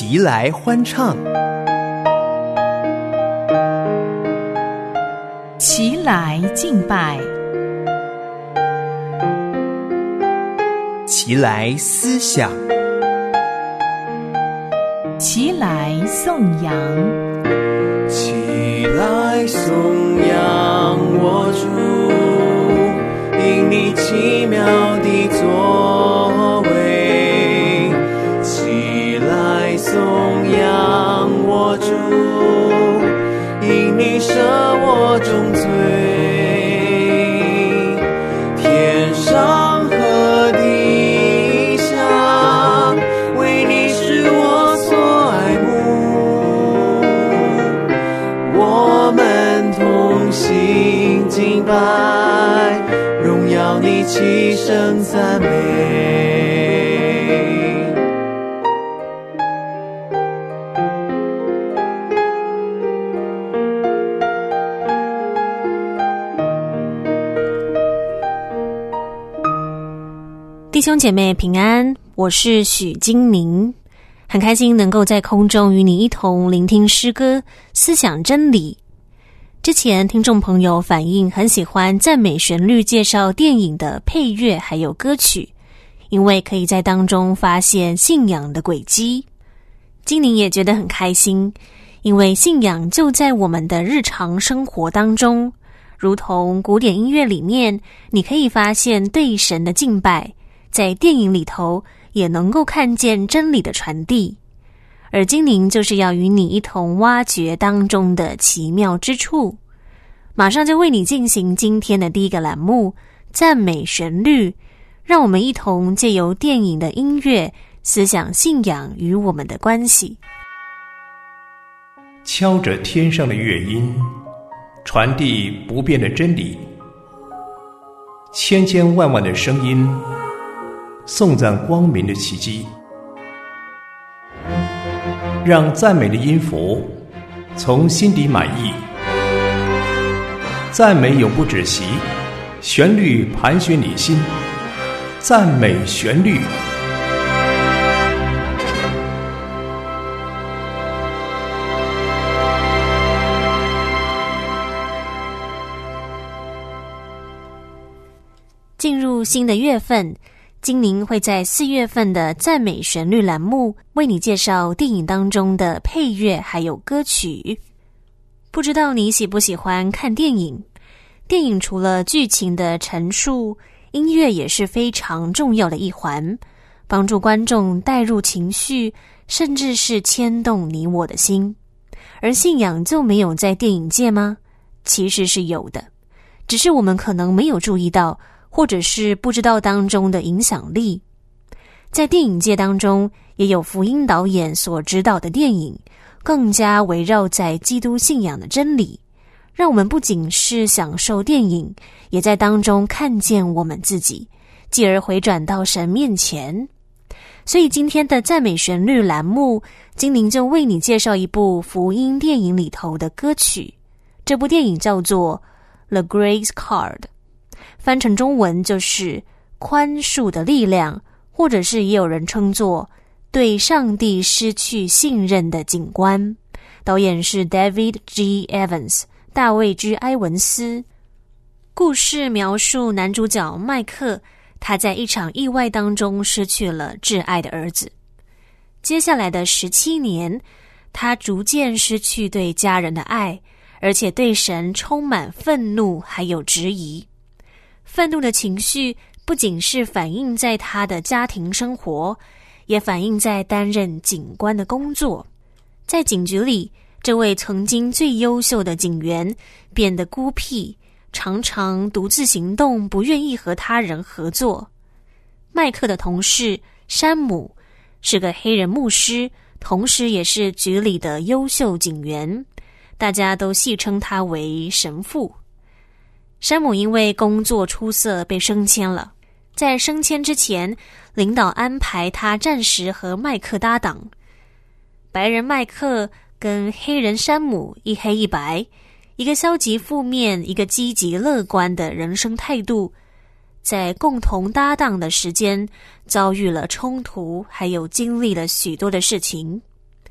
齐来欢唱， 齐来敬拜， 齐来思想， 齐来颂扬， 齐来颂扬我主，因你奇妙的作为。齐来颂扬我主，因你赦我重罪。天上和地下，为你是我所爱慕。我们同心敬拜，荣耀你，齐声赞美。 弟兄姐妹平安，我是许金宁，很开心能够在空中与你一同聆听诗歌，思想真理。之前听众朋友反映很喜欢赞美旋律介绍电影的配乐还有歌曲，因为可以在当中发现信仰的轨迹。金宁也觉得很开心，因为信仰就在我们的日常生活当中，如同古典音乐里面你可以发现对神的敬拜，在电影里头也能够看见真理的传递，而金宁就是要与你一同挖掘当中的奇妙之处。马上就为你进行今天的第一个栏目，赞美旋律，让我们一同借由电影的音乐，思想信仰与我们的关系。 敲着天上的乐音，传递不变的真理，千千万万的声音颂赞光明的奇迹，让赞美的音符从心底满溢。赞美永不止息，旋律盘旋你心，赞美旋律。 进入新的月份，金宁会在4月份的赞美旋律栏目为你介绍电影当中的配乐还有歌曲。不知道你喜不喜欢看电影？电影除了剧情的陈述，音乐也是非常重要的一环，帮助观众带入情绪，甚至是牵动你我的心。而信仰就没有在电影界吗？其实是有的，只是我们可能没有注意到，或者是不知道当中的影响力。在电影界当中，也有福音导演所指导的电影，更加围绕在基督信仰的真理，让我们不仅是享受电影，也在当中看见我们自己，继而回转到神面前。所以今天的赞美旋律栏目，金宁就为你介绍一部福音电影里头的歌曲。这部电影叫做 The Grace Card，翻成中文就是宽恕的力量，或者是也有人称作对上帝失去信任的景观。导演是 David G. Evans， 大卫 G. 埃文斯。故事描述男主角麦克，他在一场意外当中失去了挚爱的儿子。接下来的17年，他逐渐失去对家人的爱，而且对神充满愤怒还有质疑。愤怒的情绪不仅是反映在他的家庭生活，也反映在担任警官的工作。在警局里，这位曾经最优秀的警员变得孤僻，常常独自行动，不愿意和他人合作。麦克的同事山姆是个黑人牧师，同时也是局里的优秀警员，大家都戏称他为神父。山姆因为工作出色被升迁了，在升迁之前，领导安排他暂时和麦克搭档。白人麦克跟黑人山姆一黑一白，一个消极负面，一个积极乐观的人生态度，在共同搭档的时间遭遇了冲突，还有经历了许多的事情。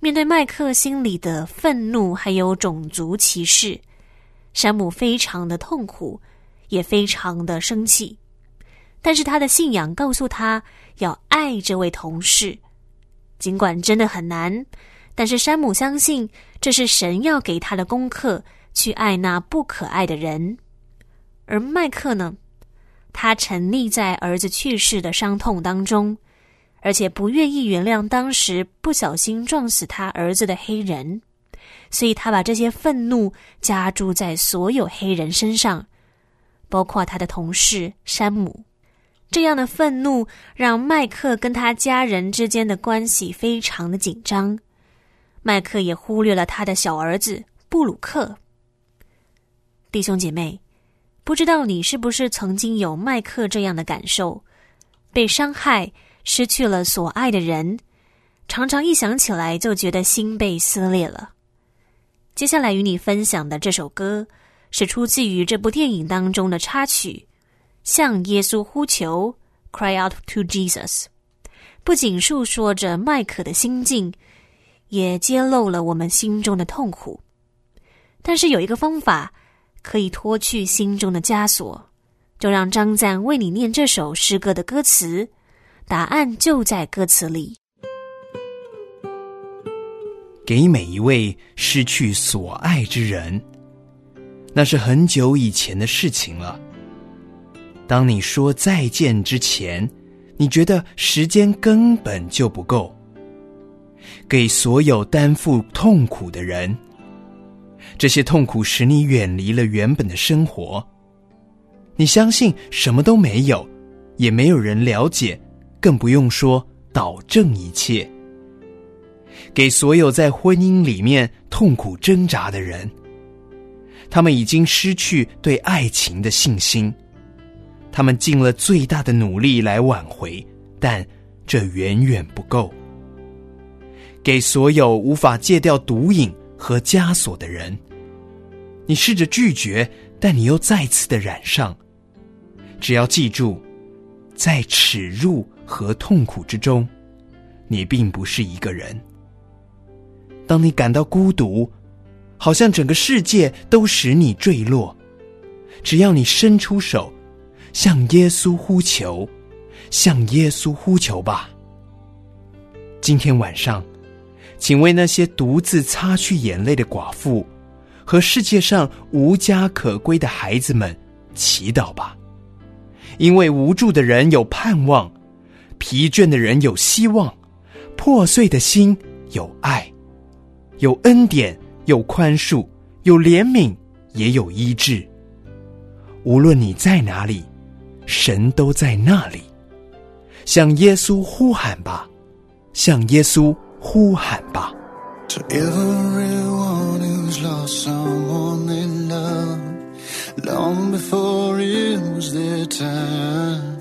面对麦克心里的愤怒还有种族歧视，山姆非常的痛苦，也非常的生气。但是他的信仰告诉他要爱这位同事，尽管真的很难，但是山姆相信这是神要给他的功课，去爱那不可爱的人。而麦克呢，他沉溺在儿子去世的伤痛当中，而且不愿意原谅当时不小心撞死他儿子的黑人，所以他把这些愤怒加诸在所有黑人身上，包括他的同事山姆。这样的愤怒让麦克跟他家人之间的关系非常的紧张，麦克也忽略了他的小儿子布鲁克。弟兄姐妹，不知道你是不是曾经有麦克这样的感受，被伤害，失去了所爱的人，常常一想起来就觉得心被撕裂了。接下来与你分享的这首歌是出自于这部电影当中的插曲，向耶稣呼求 Cry out to Jesus， 不仅述说着麦克的心境，也揭露了我们心中的痛苦。但是有一个方法可以脱去心中的枷锁，就让张赞为你念这首诗歌的歌词，答案就在歌词里。 给每一位失去所爱之人，那是很久以前的事情了。当你说再见之前，你觉得时间根本就不够。给所有担负痛苦的人，这些痛苦使你远离了原本的生活，你相信什么都没有，也没有人了解，更不用说导正一切。给所有在婚姻里面痛苦挣扎的人，他们已经失去对爱情的信心，他们尽了最大的努力来挽回，但这远远不够。给所有无法戒掉毒瘾和枷锁的人，你试着拒绝，但你又再次的染上。只要记住，在耻辱和痛苦之中，你并不是一个人。当你感到孤独，好像整个世界都使你坠落，只要你伸出手，向耶稣呼求，向耶稣呼求吧。今天晚上，请为那些独自擦去眼泪的寡妇和世界上无家可归的孩子们祈祷吧。因为无助的人有盼望，疲倦的人有希望，破碎的心有爱，有恩典，有宽恕，有怜悯，也有医治。无论你在哪里，神都在那里。向耶稣呼喊吧，向耶稣呼喊吧。 To everyone who's lost someone they love long before it was their time,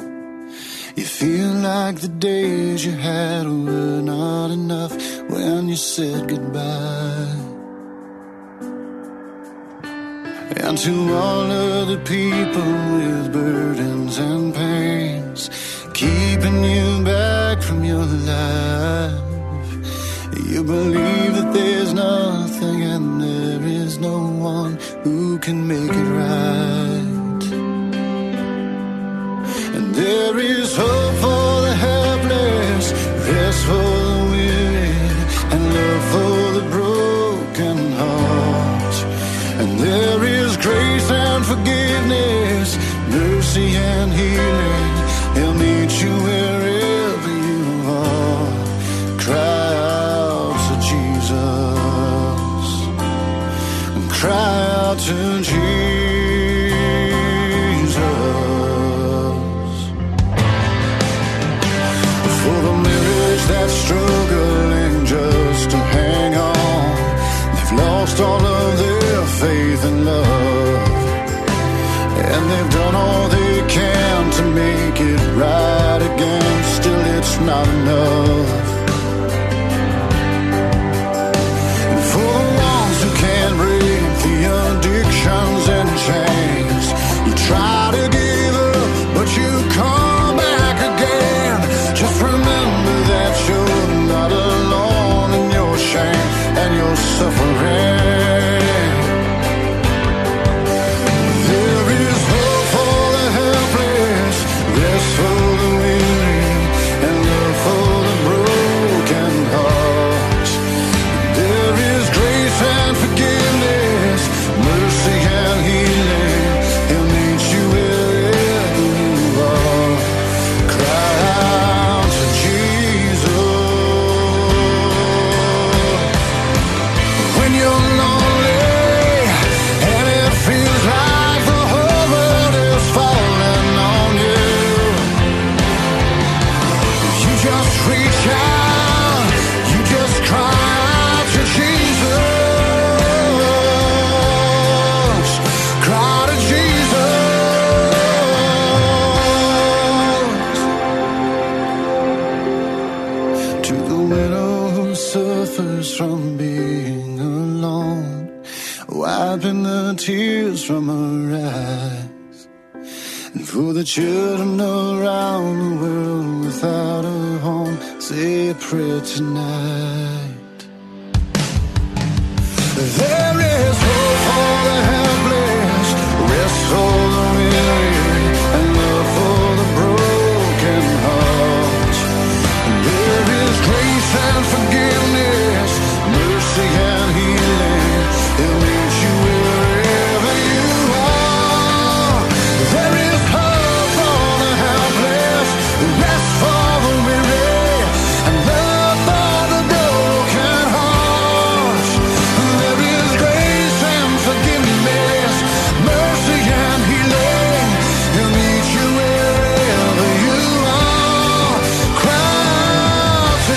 you feel like the days you had were not enough when you said goodbye. And to all of the people with burdens and pains keeping you back from your life, you believe that there's nothing and there is no one who can make it right. And there is hope for the helpless, rest for the weary, and love for the broken heart. And there is grace and forgiveness, mercy and healing. He'll meet you wherever you are. Cry out to Jesus, and cry out to Jesus. For the marriage that's struggling just to hang on, they've lost all of their faith and love, and they've done all they can to make it right again. Still it's not enough. And for the ones who can't break the addictions and the children around the world without a home say a prayer tonight. There is hope for the helpless, rest for the weary, and love for the broken heart. And there is grace and forgiveness, mercy and healing. He'll meet you wherever you are. There is hope for the helpless, rest for the weary, and love for the broken heart. There is grace and forgiveness, mercy and healing. He'll meet you wherever you are. Cry out to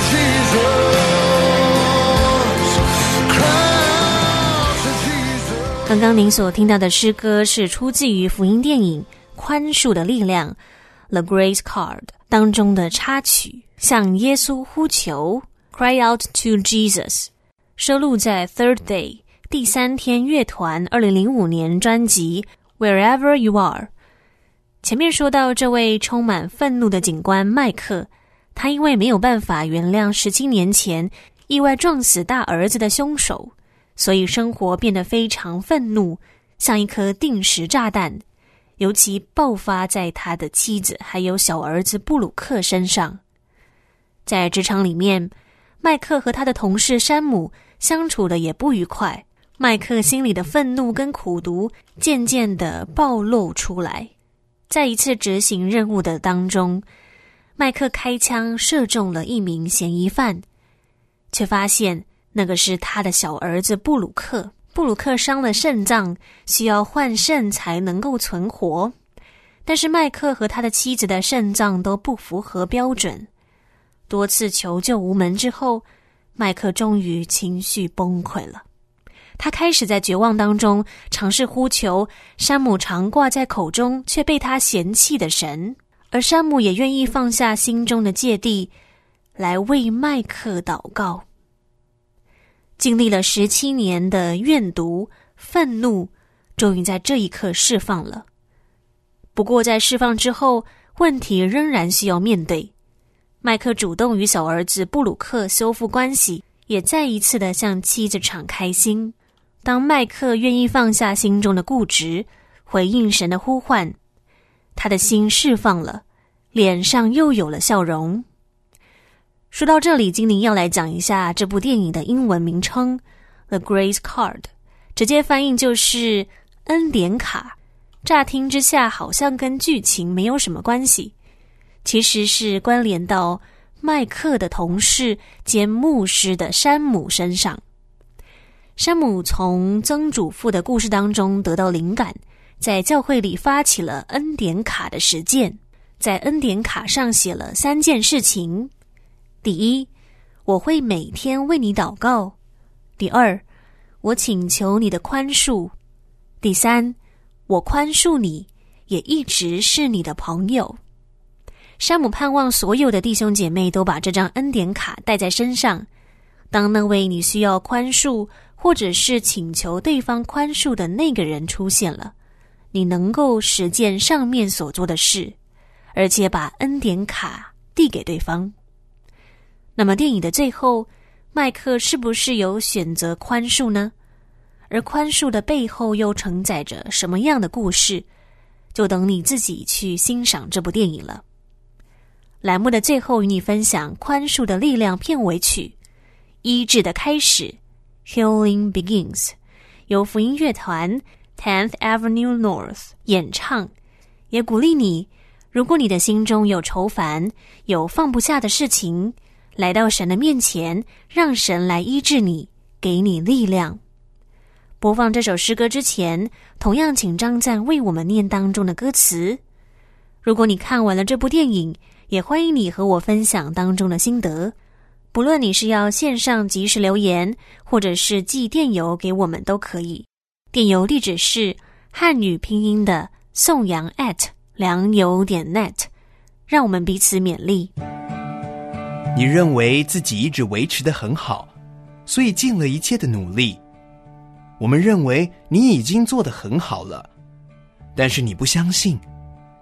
Jesus. 刚刚您所听到的诗歌是出自于福音电影《宽恕的力量》The Grace Card 当中的插曲，向耶稣呼求 Cry out to Jesus， 收录在 Third Day 第三天乐团2005年专辑 Wherever You Are。 前面说到这位充满愤怒的警官麦克，他因为没有办法原谅17年前意外撞死大儿子的凶手，所以生活变得非常愤怒，像一颗定时炸弹，尤其爆发在他的妻子还有小儿子布鲁克身上。在职场里面，麦克和他的同事山姆相处的也不愉快，麦克心里的愤怒跟苦毒渐渐地暴露出来。在一次执行任务的当中，麦克开枪射中了一名嫌疑犯，却发现那个是他的小儿子布鲁克。布鲁克伤了肾脏，需要换肾才能够存活，但是麦克和他的妻子的肾脏都不符合标准。多次求救无门之后，麦克终于情绪崩溃了。他开始在绝望当中尝试呼求山姆常挂在口中却被他嫌弃的神，而山姆也愿意放下心中的芥蒂来为麦克祷告。经历了17年的怨毒、愤怒，终于在这一刻释放了。不过在释放之后，问题仍然需要面对。麦克主动与小儿子布鲁克修复关系，也再一次的向妻子敞开心。当麦克愿意放下心中的固执，回应神的呼唤，他的心释放了，脸上又有了笑容。说到这里，精灵要来讲一下这部电影的英文名称 The Grace Card， 直接翻译就是恩典卡。乍听之下好像跟剧情没有什么关系，其实是关联到麦克的同事兼牧师的山姆身上。山姆从曾祖父的故事当中得到灵感，在教会里发起了恩典卡的实践，在恩典卡上写了3件事情。第一，我会每天为你祷告。第二，我请求你的宽恕。第三，我宽恕你，也一直是你的朋友。山姆盼望所有的弟兄姐妹都把这张恩典卡带在身上，当那位你需要宽恕或者是请求对方宽恕的那个人出现了，你能够实践上面所做的事，而且把恩典卡递给对方。那么电影的最后，麦克是不是有选择宽恕呢？而宽恕的背后又承载着什么样的故事？就等你自己去欣赏这部电影了。栏目的最后与你分享《宽恕的力量》片尾曲《医治的开始》Healing Begins， 由福音乐团 10th Avenue North 演唱。也鼓励你，如果你的心中有愁烦，有放不下的事情，来到神的面前，让神来医治你，给你力量。播放这首诗歌之前，同样请张赞为我们念当中的歌词。如果你看完了这部电影，也欢迎你和我分享当中的心得。不论你是要线上即时留言，或者是寄电邮给我们都可以。电邮地址是汉语拼音的颂扬@良友.net， 让我们彼此勉励。 你认为自己一直维持得很好，所以尽了一切的努力。我们认为你已经做得很好了，但是你不相信，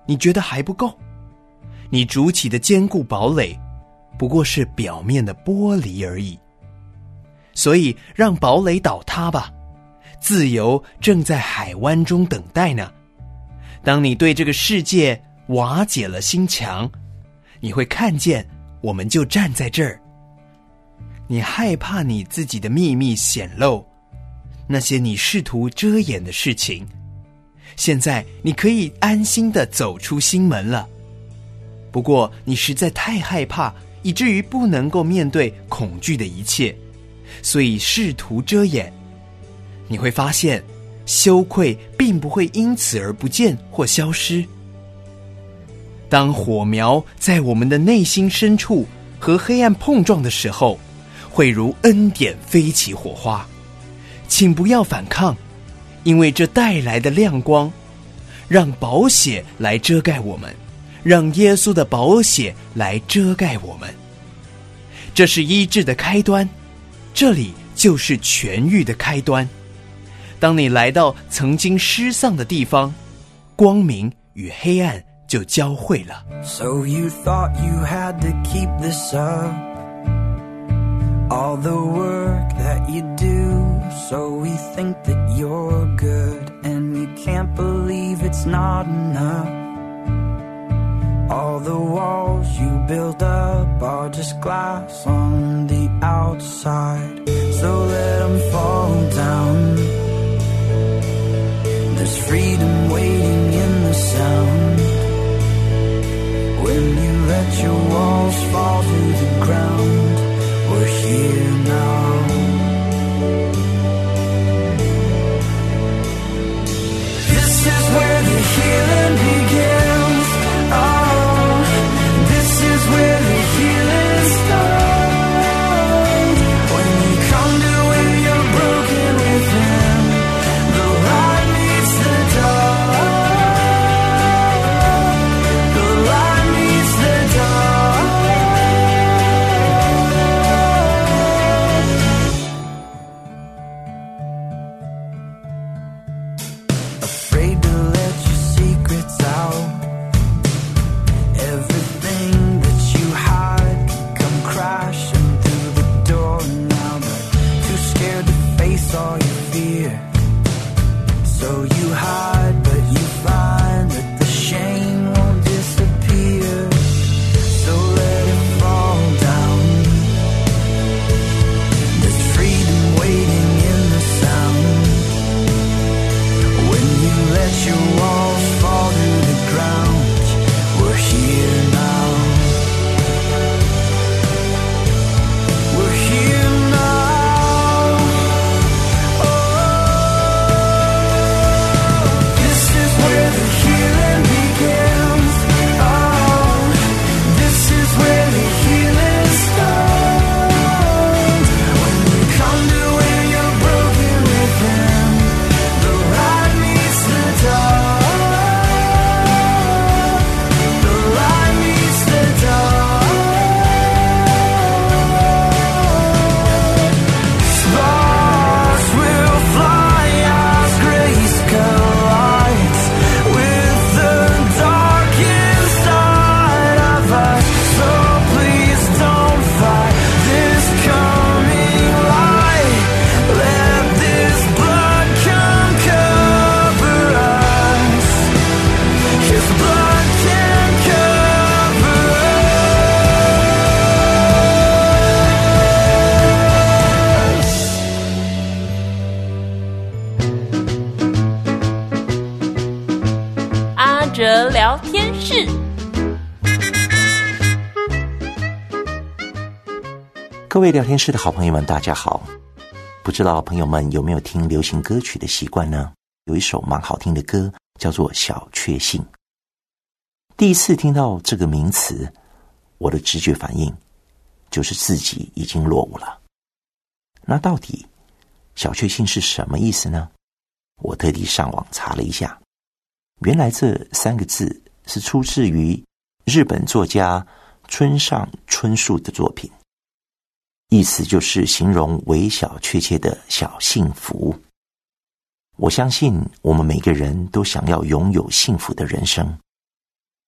你觉得还不够？你筑起的坚固堡垒不过是表面的玻璃而已。所以让堡垒倒塌吧，自由正在海湾中等待呢。当你对这个世界瓦解了心墙，你会看见我们就站在这儿。你害怕你自己的秘密显露，那些你试图遮掩的事情，现在你可以安心地走出心门了。不过你实在太害怕，以至于不能够面对恐惧的一切，所以试图遮掩。你会发现羞愧并不会因此而不见或消失。当火苗在我们的内心深处和黑暗碰撞的时候，会如恩典飞起火花。请不要反抗，因为这带来的亮光，让宝血来遮盖我们，让耶稣的宝血来遮盖我们。这是医治的开端，这里就是痊愈的开端。当你来到曾经失丧的地方，光明与黑暗就交汇了。 So you thought you had to keep this up, all the work that you do, so we think that you're good, and you can't believe it's not enough. All the walls you build up are just glass on the outside, so let them fall down. There's freedom waiting in the sound, when you let your walls fall to the ground. We're here now. This is where the healing begins. Oh, this is where the healing starts. When you come to where you're broken within, the light meets the dark. The light meets the dark. Afraid to let your secrets out. Everything that you hide can come crashing through the door now, but too scared to face all your fear. So you hide, but you find that the shame won't disappear. So let it fall down. There's freedom waiting in the sound, when you let your walls fall to the ground. We're here now. We're here now. Oh, this is where the healing begins. Oh, this is where the healing starts. When you come to where you're broken within, the light meets the dark. The light meets the dark. Sparks will fly as grace collides with the dark inside of us. So please don't fight this coming light. Let this blood come cover us. His blood can cover us. 阿哲聊天室。 各位聊天室的好朋友们，大家好。不知道朋友们有没有听流行歌曲的习惯呢？有一首蛮好听的歌，叫做《小确幸》。第一次听到这个名词，我的直觉反应就是自己已经落伍了。那到底小确幸是什么意思呢？我特地上网查了一下，原来这3个字是出自于日本作家村上春树的作品，意思就是形容微小确切的小幸福。我相信我们每个人都想要拥有幸福的人生，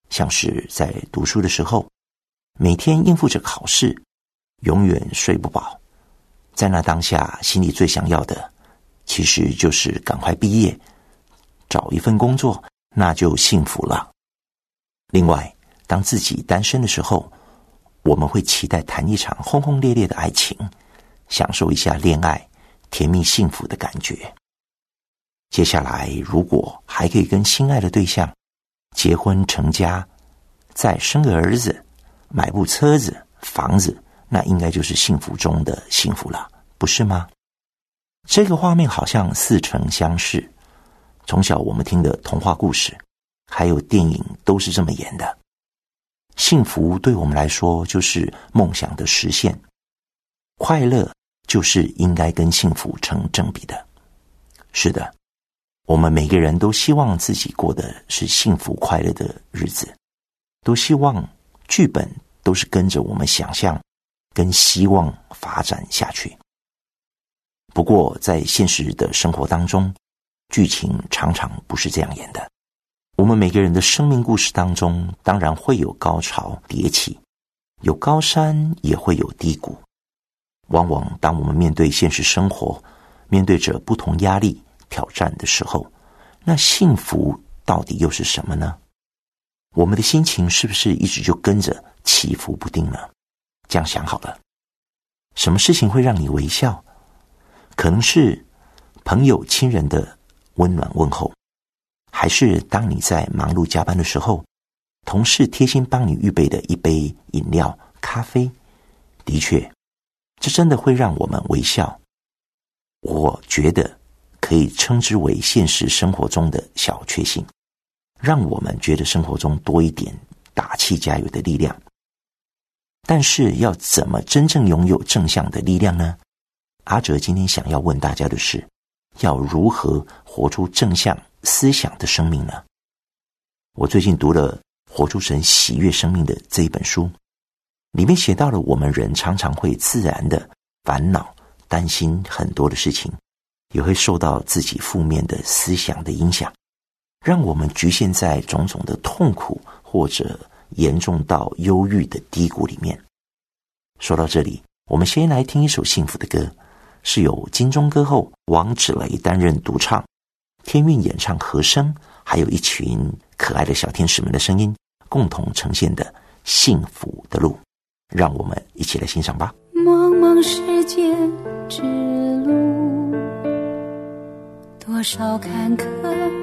像是在读书的时候，每天应付着考试，永远睡不饱，在那当下心里最想要的其实就是赶快毕业，找一份工作，那就幸福了。另外，当自己单身的时候，我们会期待谈一场轰轰烈烈的爱情，享受一下恋爱甜蜜幸福的感觉。接下来，如果还可以跟心爱的对象结婚成家，再生个儿子，买部车子房子，那应该就是幸福中的幸福了，不是吗？这个画面好像似曾相识，从小我们听的童话故事还有电影都是这么演的。幸福对我们来说就是梦想的实现，快乐就是应该跟幸福成正比的。是的，我们每个人都希望自己过的是幸福快乐的日子，都希望剧本都是跟着我们想象跟希望发展下去。不过在现实的生活当中，剧情常常不是这样演的。我们每个人的生命故事当中，当然会有高潮迭起，有高山也会有低谷。往往当我们面对现实生活，面对着不同压力挑战的时候，那幸福到底又是什么呢？我们的心情是不是一直就跟着起伏不定呢？这样想好了，什么事情会让你微笑？可能是朋友亲人的温暖问候，还是当你在忙碌加班的时候，同事贴心帮你预备的一杯饮料咖啡。的确，这真的会让我们微笑。我觉得可以称之为现实生活中的小确幸，让我们觉得生活中多一点打气加油的力量。但是要怎么真正拥有正向的力量呢？阿哲今天想要问大家的是，要如何活出正向思想的生命呢？我最近读了《活出神喜悦生命》的这一本书，里面写到了我们人常常会自然的烦恼担心很多的事情，也会受到自己负面的思想的影响，让我们局限在种种的痛苦或者严重到忧郁的低谷里面。说到这里，我们先来听一首幸福的歌，是由金钟歌后王芷蕾担任独唱，天韵演唱和声，还有一群可爱的小天使们的声音共同呈现的幸福的路。让我们一起来欣赏吧。 茫茫世间之路，多少坎坷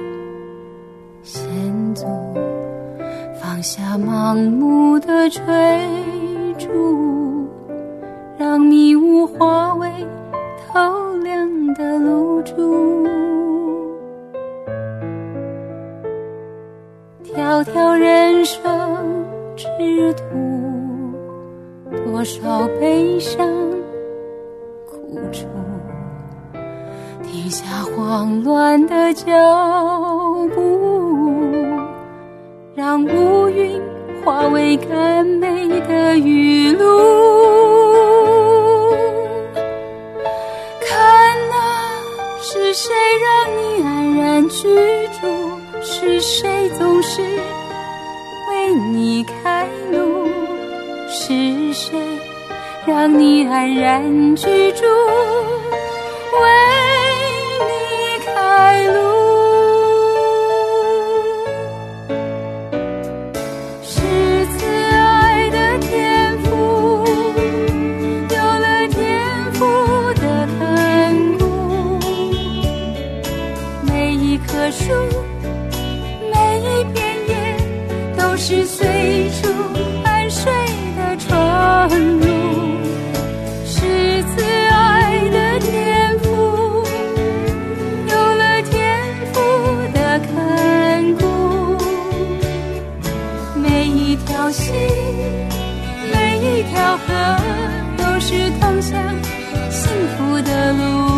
险阻，放下盲目的追逐，让迷雾化为透亮的露珠。条条人生之途，多少悲伤苦楚，停下慌乱的脚步，让乌云化为甘美的雨露。看啊，是谁让你安然居住？是谁总是为你开路？是谁让你安然居住，为你开路？是慈爱的天父，有了天父的看顾，每一棵树，每一片叶，都是随处安睡的窗路。是慈爱的天父，有了天父的看顾，每一条溪，每一条河，都是通向幸福的路。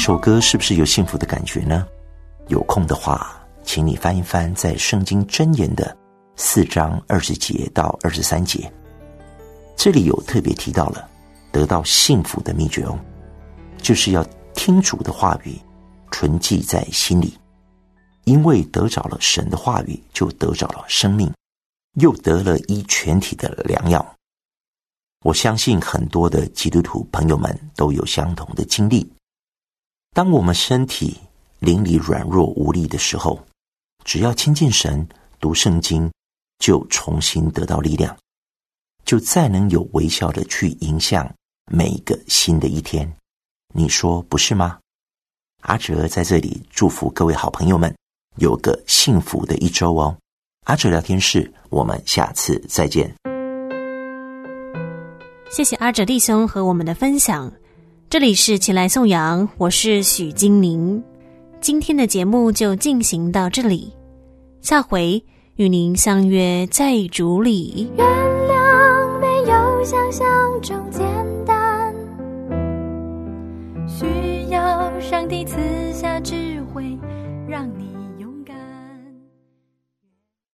首歌是不是有幸福的感觉呢？有空的话，请你翻一翻在圣经箴言的4章20节到23节，这里有特别提到了得到幸福的秘诀哦，就是要听主的话语，存记在心里，因为得着了神的话语，就得着了生命，又得了医全体的良药。我相信很多的基督徒朋友们都有相同的经历，当我们身体灵里软弱无力的时候，只要亲近神，读圣经，就重新得到力量，就再能有微笑的去迎向每一个新的一天。你说不是吗？阿哲在这里祝福各位好朋友们有个幸福的一周哦。阿哲聊天室，我们下次再见。 谢谢阿哲弟兄和我们的分享。这里是起来颂扬，我是许金宁。今天的节目就进行到这里，下回与您相约在主里。 原谅没有想象中简单，需要上帝赐下智慧，让你